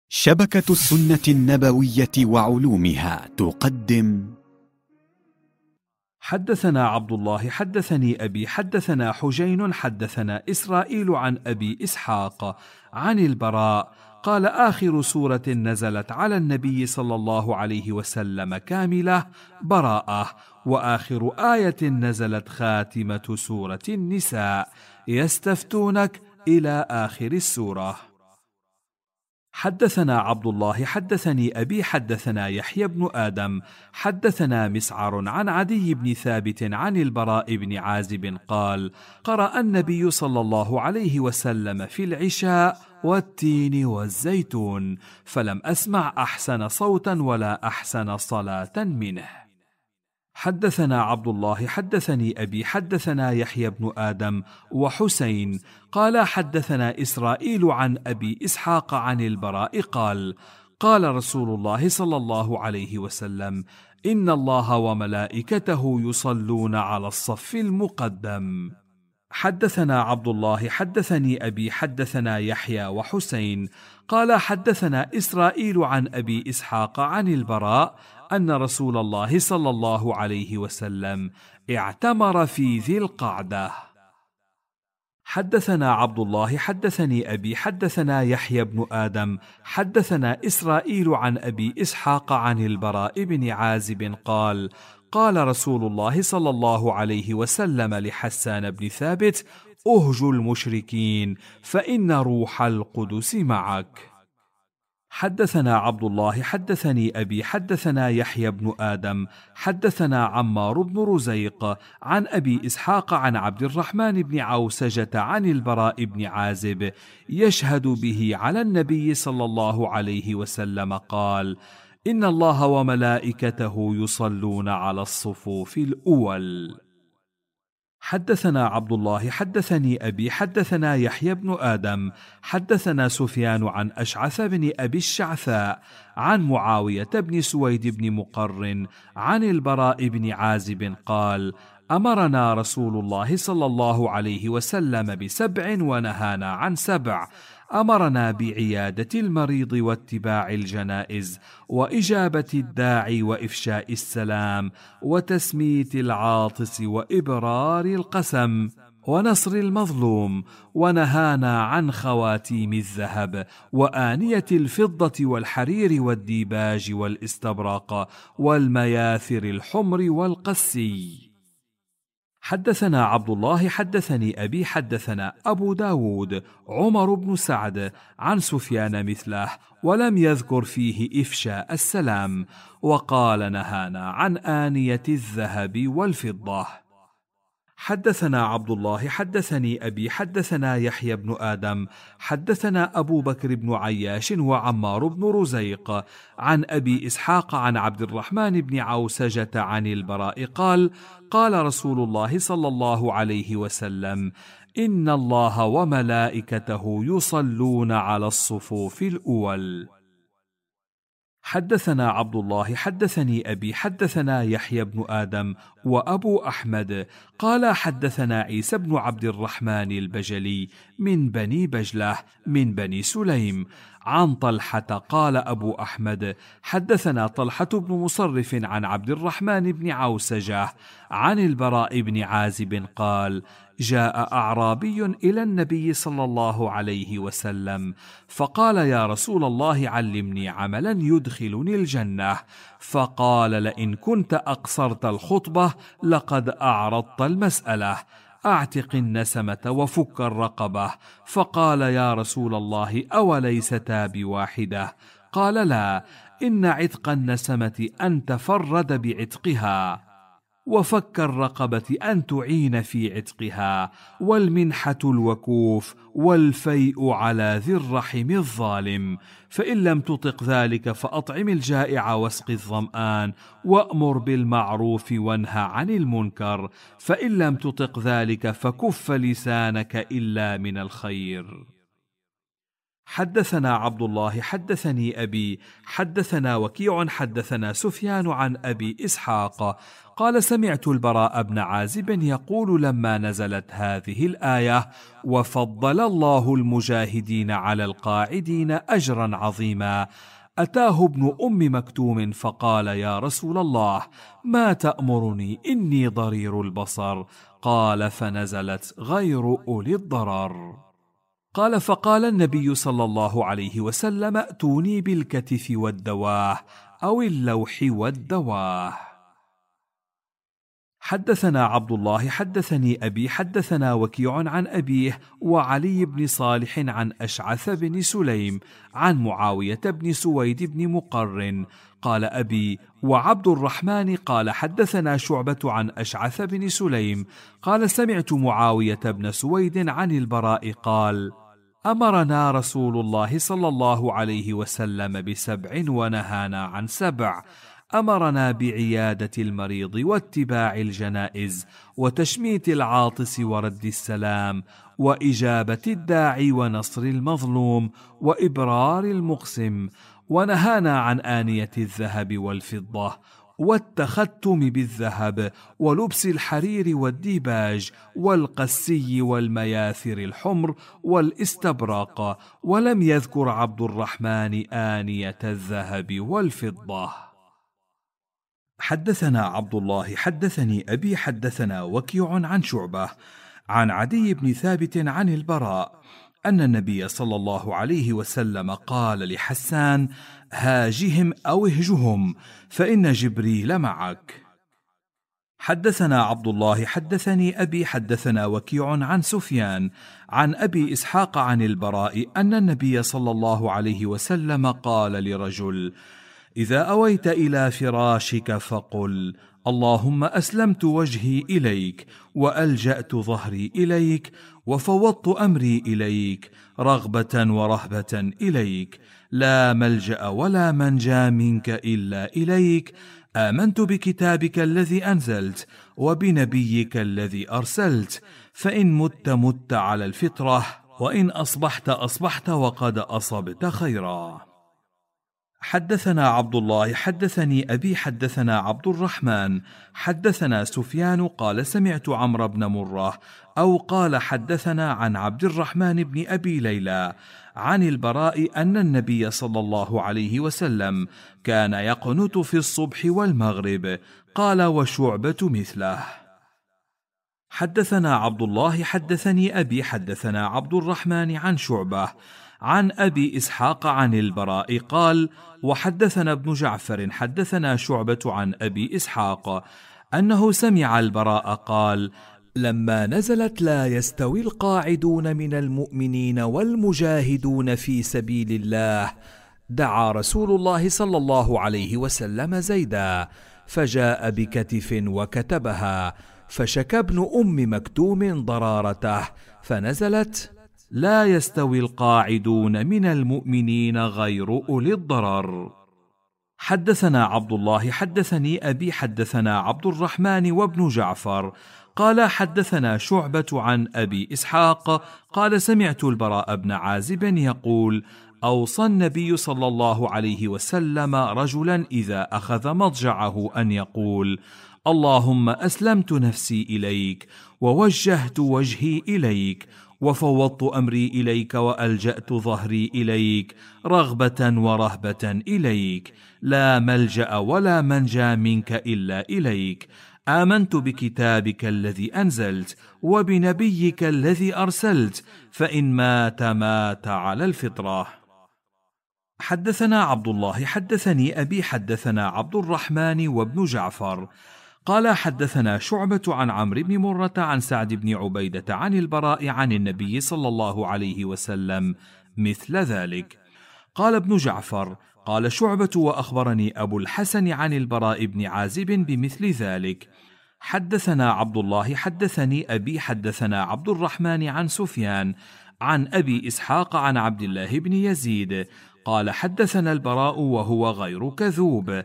شبكة السنة النبوية وعلومها تقدم. حدثنا عبد الله حدثني أبي حدثنا حجين حدثنا إسرائيل عن أبي إسحاق عن البراء قال: آخر سورة نزلت على النبي صلى الله عليه وسلم كاملة براءة، وآخر آية نزلت خاتمة سورة النساء يستفتونك إلى آخر السورة. حدثنا عبد الله حدثني أبي حدثنا يحيى بن آدم حدثنا مسعر عن عدي بن ثابت عن البراء بن عازب قال: قرأ النبي صلى الله عليه وسلم في العشاء والتين والزيتون، فلم أسمع أحسن صوتا ولا أحسن صلاة منه. حدثنا عبد الله حدثني أبي حدثنا يحيى بن آدم وحسين قال: حدثنا إسرائيل عن أبي إسحاق عن البراء قال: قال رسول الله صلى الله عليه وسلم: إن الله وملائكته يصلون على الصف المقدم. حدثنا عبد الله حدثني أبي حدثنا يحيى وحسين قال: حدثنا إسرائيل عن أبي إسحاق عن البراء أن رسول الله صلى الله عليه وسلم اعتمر في ذي القعدة. حدثنا عبد الله حدثني أبي حدثنا يحيى بن آدم حدثنا إسرائيل عن أبي إسحاق عن البراء بن عازب قال: قال رسول الله صلى الله عليه وسلم لحسان بن ثابت: أهجوا المشركين فإن روح القدس معك. حدثنا عبد الله حدثني أبي حدثنا يحيى بن آدم حدثنا عمار بن رزيق عن أبي إسحاق عن عبد الرحمن بن عوسجة عن البراء بن عازب يشهد به على النبي صلى الله عليه وسلم قال: إن الله وملائكته يصلون على الصفوف الأول. حدثنا عبد الله حدثني أبي حدثنا يحيى بن آدم حدثنا سفيان عن أشعث بن أبي الشعثاء عن معاوية بن سويد بن مقرن عن البراء بن عازب قال: أمرنا رسول الله صلى الله عليه وسلم ب7 ونهانا عن 7. أمرنا بعيادة المريض واتباع الجنائز وإجابة الداعي وإفشاء السلام وتسميت العاطس وإبرار القسم ونصر المظلوم، ونهانا عن خواتيم الذهب وآنية الفضة والحرير والديباج والاستبرق والمياثر الحمر والقسي. حدثنا عبد الله حدثني أبي حدثنا أبو داود عمر بن سعد عن سفيان مثله ولم يذكر فيه إفشاء السلام، وقال: نهانا عن آنية الذهب والفضة. حدثنا عبد الله حدثني أبي حدثنا يحيى بن آدم حدثنا أبو بكر بن عياش وعمار بن رزيق عن أبي إسحاق عن عبد الرحمن بن عوسجة عن البراء قال: قال رسول الله صلى الله عليه وسلم: إن الله وملائكته يصلون على الصفوف الأول. حدثنا عبد الله حدثني أبي حدثنا يحيى بن آدم وأبو أحمد قال: حدثنا عيسى بن عبد الرحمن البجلي من بني بجلة من بني سليم عن طلحة قال أبو أحمد: حدثنا طلحة بن مصرف عن عبد الرحمن بن عوسجة عن البراء بن عازب قال: جاء أعرابي إلى النبي صلى الله عليه وسلم فقال: يا رسول الله علمني عملا يدخلني الجنة. فقال: لئن كنت أقصرت الخطبة لقد أعرضت المسألة، أعتق النسمة وفك الرقبة. فقال: يا رسول الله أوليستا بواحدة؟ قال: لا، إن عتق النسمة أن تفرد بعتقها، وفك الرقبة أن تعين في عتقها، والمنحة الوكوف، والفيء على ذي الرحم الظالم. فإن لم تطق ذلك فأطعم الجائع واسق الظمآن، وأمر بالمعروف وانهى عن المنكر. فإن لم تطق ذلك فكف لسانك إلا من الخير. حدثنا عبد الله حدثني أبي حدثنا وكيع حدثنا سفيان عن أبي إسحاق قال سمعت البراء بن عازب يقول لما نزلت هذه الآية وفضل الله المجاهدين على القاعدين أجرا عظيما، أتاه ابن أم مكتوم فقال يا رسول الله ما تأمرني إني ضرير البصر؟ قال فنزلت غير أولي الضرر. قال فقال النبي صلى الله عليه وسلم ائتوني بالكتف والدواه أو اللوح والدواه. حدثنا عبد الله حدثني أبي حدثنا وكيع عن أبيه وعلي بن صالح عن أشعث بن سليم عن معاوية بن سويد بن مقرن قال أبي وعبد الرحمن قال حدثنا شعبة عن أشعث بن سليم قال سمعت معاوية بن سويد عن البراء قال أمرنا رسول الله صلى الله عليه وسلم ب7 ونهانا عن 7. أمرنا بعيادة المريض واتباع الجنائز وتشميت العاطس ورد السلام وإجابة الداعي ونصر المظلوم وإبرار المقسم، ونهانا عن آنية الذهب والفضة والتختم بالذهب ولبس الحرير والديباج والقسي والمياثر الحمر والاستبرق، ولم يذكر عبد الرحمن آنية الذهب والفضة. حدثنا عبد الله حدثني أبي حدثنا وكيع عن شعبة عن عدي بن ثابت عن البراء أن النبي صلى الله عليه وسلم قال لحسان هاجهم أو اهجهم فإن جبريل معك. حدثنا عبد الله حدثني أبي حدثنا وكيع عن سفيان عن أبي إسحاق عن البراء أن النبي صلى الله عليه وسلم قال لرجل إذا أويت إلى فراشك فقل اللهم أسلمت وجهي إليك وألجأت ظهري إليك وفوضت أمري إليك رغبة ورهبة إليك، لا ملجأ ولا منجى منك إلا إليك، آمنت بكتابك الذي أنزلت وبنبيك الذي أرسلت، فإن مت مت على الفطرة وإن أصبحت أصبحت وقد أصبت خيرا. حدثنا عبد الله حدثني أبي حدثنا عبد الرحمن حدثنا سفيان قال سمعت عمرو بن مرة أو قال حدثنا عن عبد الرحمن بن أبي ليلى عن البراء أن النبي صلى الله عليه وسلم كان يقنت في الصبح والمغرب. قال وشعبة مثله. حدثنا عبد الله حدثني أبي حدثنا عبد الرحمن عن شعبة عن أبي إسحاق عن البراء قال وحدثنا ابن جعفر حدثنا شعبة عن أبي إسحاق أنه سمع البراء قال لما نزلت لا يستوي القاعدون من المؤمنين والمجاهدون في سبيل الله دعا رسول الله صلى الله عليه وسلم زيدا فجاء بكتف وكتبها فشكى ابن أم مكتوم ضرارته فنزلت لا يستوي القاعدون من المؤمنين غير أولي الضرر. حدثنا عبد الله حدثني أبي حدثنا عبد الرحمن وابن جعفر قال حدثنا شعبة عن أبي إسحاق قال سمعت البراء بن عازب يقول أوصى النبي صلى الله عليه وسلم رجلا إذا أخذ مضجعه أن يقول اللهم أسلمت نفسي إليك ووجهت وجهي إليك وفوضت أمري إليك وألجأت ظهري إليك رغبة ورهبة إليك، لا ملجأ ولا منجى منك إلا إليك، آمنت بكتابك الذي أنزلت وبنبيك الذي أرسلت، فإن مات مات على الفطرة. حدثنا عبد الله حدثني أبي حدثنا عبد الرحمن وابن جعفر قال حدثنا شعبة عن عمرو بن مرة عن سعد بن عبيدة عن البراء عن النبي صلى الله عليه وسلم مثل ذلك. قال ابن جعفر قال شعبة وأخبرني أبو الحسن عن البراء بن عازب بمثل ذلك. حدثنا عبد الله حدثني أبي حدثنا عبد الرحمن عن سفيان عن أبي إسحاق عن عبد الله بن يزيد قال حدثنا البراء وهو غير كذوب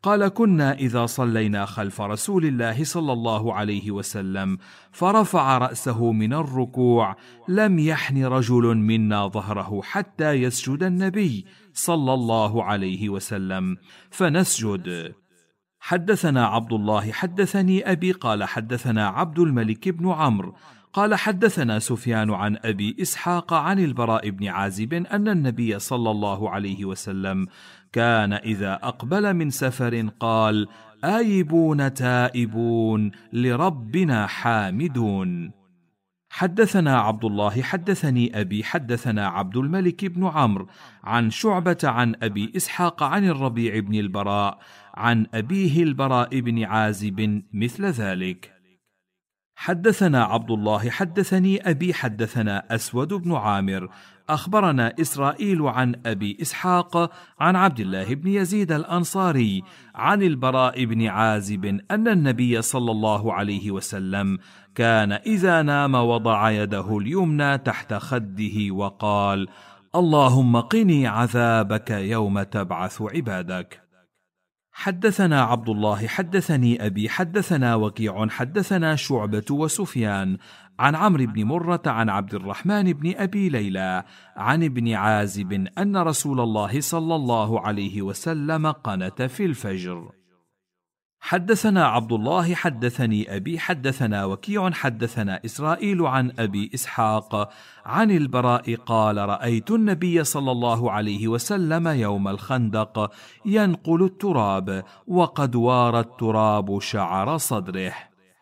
قال: كنا إذا صلينا خلف رسول الله صلى الله عليه وسلم فرفع رأسه من الركوع لم يحن رجل منا ظهره حتى يسجد النبي صلى الله عليه وسلم فنسجد. حدثنا عبد الله حدثني أبي قال حدثنا عبد الملك بن عمرو قال حدثنا سفيان عن أبي إسحاق عن البراء بن عازب أن النبي صلى الله عليه وسلم كان إذا أقبل من سفر قال: آيبون تائبون لربنا حامدون. حدثنا عبد الله حدثني أبي حدثنا عبد الملك بن عمرو عن شعبة عن أبي إسحاق عن الربيع بن البراء عن أبيه البراء بن عازب مثل ذلك. حدثنا عبد الله حدثني أبي حدثنا أسود بن عامر أخبرنا إسرائيل عن أبي إسحاق عن عبد الله بن يزيد الأنصاري عن البراء بن عازب أن النبي صلى الله عليه وسلم كان إذا نام وضع يده اليمنى تحت خده وقال: اللهم قني عذابك يوم تبعث عبادك. حدثنا عبد الله حدثني أبي حدثنا وكيع حدثنا شعبة وسفيان عن عمرو بن مرة عن عبد الرحمن بن أبي ليلى عن ابن عازب أن رسول الله صلى الله عليه وسلم قنت في الفجر. حدثنا عبد الله حدثني أبي حدثنا وكيع حدثنا إسرائيل عن أبي إسحاق عن البراء قال: رأيت النبي صلى الله عليه وسلم يوم الخندق ينقل التراب وقد وار التراب شعر صدره.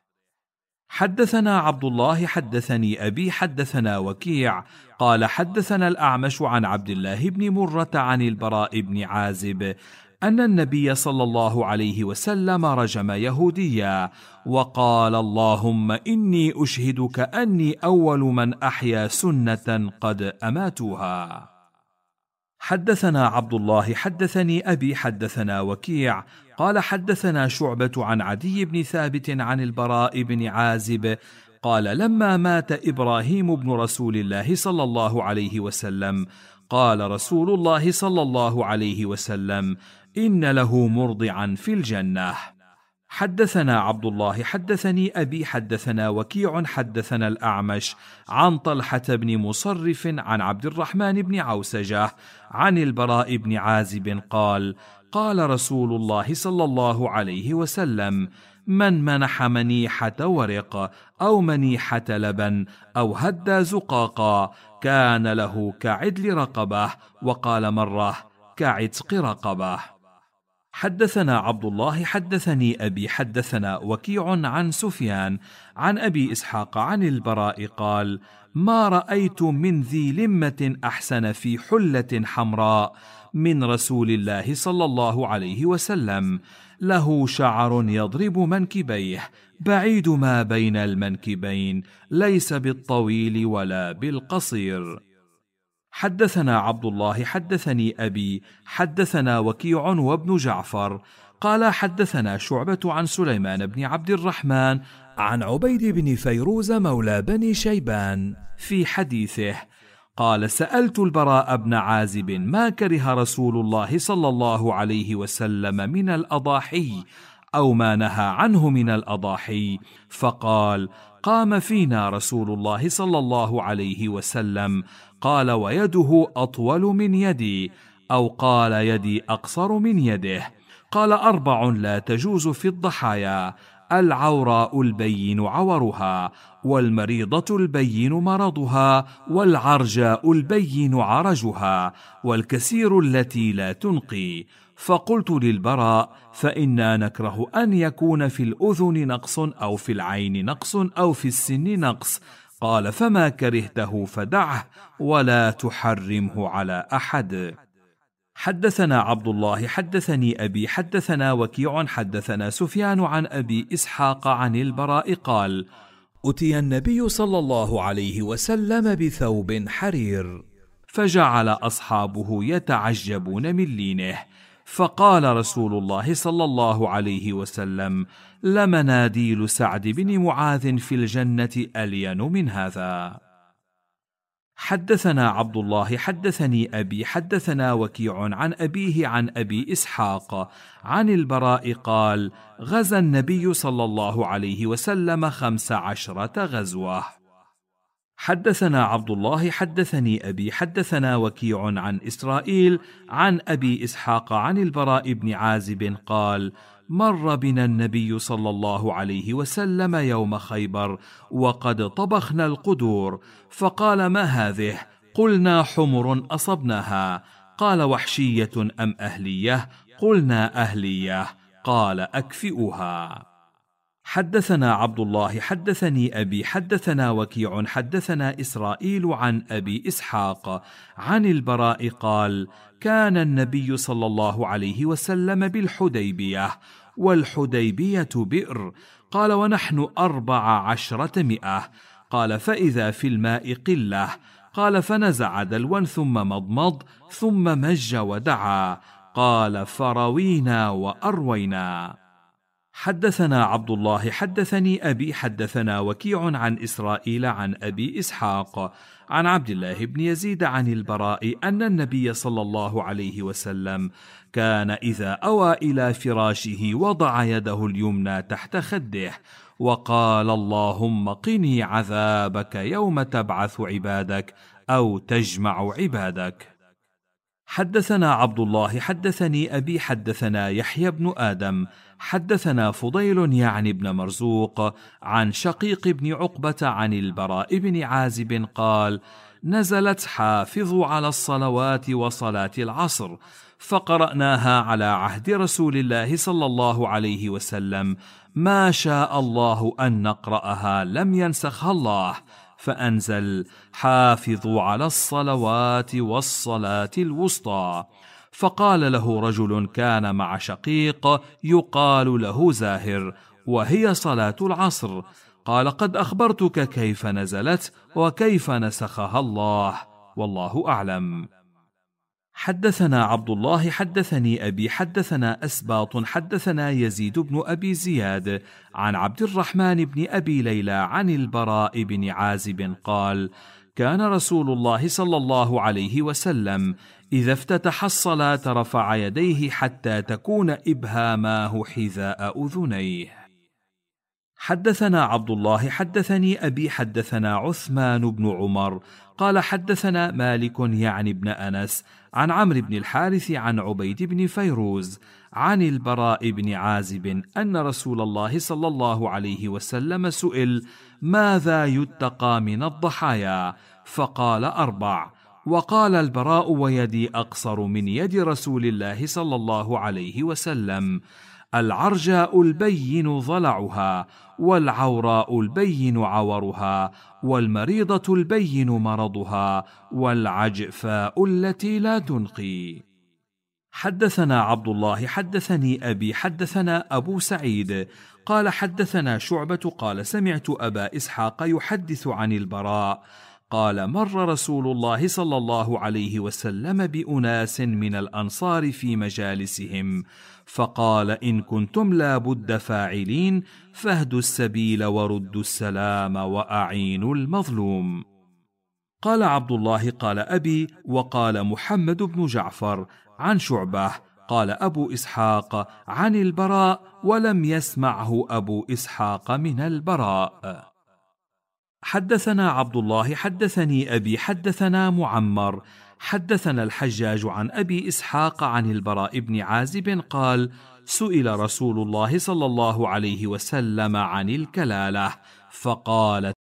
حدثنا عبد الله حدثني أبي حدثنا وكيع قال حدثنا الأعمش عن عبد الله بن مرة عن البراء بن عازب أن النبي صلى الله عليه وسلم رجم يهوديا وقال: اللهم إني أشهدك أني أول من أحيا سنة قد أماتوها. حدثنا عبد الله حدثني أبي حدثنا وكيع قال حدثنا شعبة عن عدي بن ثابت عن البراء بن عازب قال: لما مات إبراهيم بن رسول الله صلى الله عليه وسلم قال رسول الله صلى الله عليه وسلم: إن له مرضعا في الجنة. حدثنا عبد الله حدثني أبي حدثنا وكيع حدثنا الأعمش عن طلحة بن مصرف عن عبد الرحمن بن عوسجة عن البراء بن عازب قال: قال رسول الله صلى الله عليه وسلم: من منح منيحة ورق أو منيحة لبن أو هدى زقاقا كان له كعدل رقبة، وقال مرة: كعتق رقبة. حدثنا عبد الله حدثني أبي حدثنا وكيع عن سفيان عن أبي إسحاق عن البراء قال: ما رأيت من ذي لمة أحسن في حلة حمراء من رسول الله صلى الله عليه وسلم، له شعر يضرب منكبيه بعيد ما بين المنكبين، ليس بالطويل ولا بالقصير. حدثنا عبد الله حدثني أبي حدثنا وكيع وابن جعفر قال حدثنا شعبة عن سليمان بن عبد الرحمن عن عبيد بن فيروز مولى بني شيبان في حديثه قال: سألت البراء بن عازب ما كره رسول الله صلى الله عليه وسلم من الأضاحي أو ما نهى عنه من الأضاحي، فقال: قام فينا رسول الله صلى الله عليه وسلم قال: ويده أطول من يدي، أو قال: يدي أقصر من يده. قال: 4 لا تجوز في الضحايا: العوراء البين عورها، والمريضة البين مرضها، والعرجاء البين عرجها، والكسير التي لا تنقي. فقلت للبراء: فإنا نكره أن يكون في الأذن نقص أو في العين نقص أو في السن نقص. قال: فما كرهته فدعه ولا تحرمه على أحد. حدثنا عبد الله حدثني أبي حدثنا وكيع حدثنا سفيان عن أبي إسحاق عن البراء قال: أتي النبي صلى الله عليه وسلم بثوب حرير، فجعل أصحابه يتعجبون من لينه، فقال رسول الله صلى الله عليه وسلم: لمناديل سعد بن معاذ في الجنة ألين من هذا. حدثنا عبد الله حدثني أبي حدثنا وكيع عن أبيه عن أبي إسحاق عن البراء قال: غزا النبي صلى الله عليه وسلم 15 غزوة. حدثنا عبد الله حدثني أبي حدثنا وكيع عن إسرائيل عن أبي إسحاق عن البراء بن عازب قال: مر بنا النبي صلى الله عليه وسلم يوم خيبر وقد طبخنا القدور، فقال: ما هذه؟ قلنا: حمر أصبناها. قال: وحشية أم أهلية؟ قلنا: أهلية. قال: أكفئوها. حدثنا عبد الله حدثني أبي حدثنا وكيع حدثنا إسرائيل عن أبي إسحاق عن البراء قال: كان النبي صلى الله عليه وسلم بالحديبية، والحديبية بئر. قال: ونحن 1400. قال: فإذا في الماء قلة. قال: فنزع دلوا ثم مضمض ثم مج ودعا. قال: فروينا وأروينا. حدثنا عبد الله حدثني أبي حدثنا وكيع عن إسرائيل عن أبي إسحاق عن عبد الله بن يزيد عن البراء أن النبي صلى الله عليه وسلم كان إذا أوى إلى فراشه وضع يده اليمنى تحت خده وقال: اللهم قني عذابك يوم تبعث عبادك أو تجمع عبادك. حدثنا عبد الله حدثني أبي حدثنا يحيى بن آدم حدثنا فضيل يعني بن مرزوق عن شقيق بن عقبة عن البراء بن عازب قال: نزلت حافظوا على الصلوات وصلاة العصر، فقرأناها على عهد رسول الله صلى الله عليه وسلم، ما شاء الله أن نقرأها لم ينسخها الله، فأنزل: حافظوا على الصلوات والصلاة الوسطى. فقال له رجل كان مع شقيق يقال له زاهر: وهي صلاة العصر؟ قال: قد أخبرتك كيف نزلت وكيف نسخها الله، والله أعلم. حدثنا عبد الله حدثني أبي حدثنا أسباط حدثنا يزيد بن أبي زياد عن عبد الرحمن بن أبي ليلى عن البراء بن عازب قال: كان رسول الله صلى الله عليه وسلم إذا افتتح الصلاة رفع يديه حتى تكون إبهاماه حذاء أذنيه. حدثنا عبد الله حدثني أبي حدثنا عثمان بن عمر قال: حدثنا مالك يعني بن أنس عن عمرو بن الحارث عن عبيد بن فيروز عن البراء بن عازب أن رسول الله صلى الله عليه وسلم سئل: ماذا يتقى من الضحايا؟ فقال: 4. وقال البراء: ويدي أقصر من يد رسول الله صلى الله عليه وسلم: العرجاء البين ضلعها، والعوراء البين عورها، والمريضة البين مرضها، والعجفاء التي لا تنقي. حدثنا عبد الله حدثني أبي حدثنا أبو سعيد قال: حدثنا شعبة قال: سمعت أبا إسحاق يحدث عن البراء قال: مر رسول الله صلى الله عليه وسلم بأناس من الأنصار في مجالسهم، فقال: إن كنتم لا بد فاعلين فاهدوا السبيل وردوا السلام وأعينوا المظلوم. قال عبد الله: قال أبي، وقال محمد بن جعفر عن شعبة قال أبو إسحاق عن البراء، ولم يسمعه أبو إسحاق من البراء. حدثنا عبد الله حدثني أبي حدثنا معمر حدثنا الحجاج عن أبي إسحاق عن البراء بن عازب قال: سئل رسول الله صلى الله عليه وسلم عن الكلالة، فقال: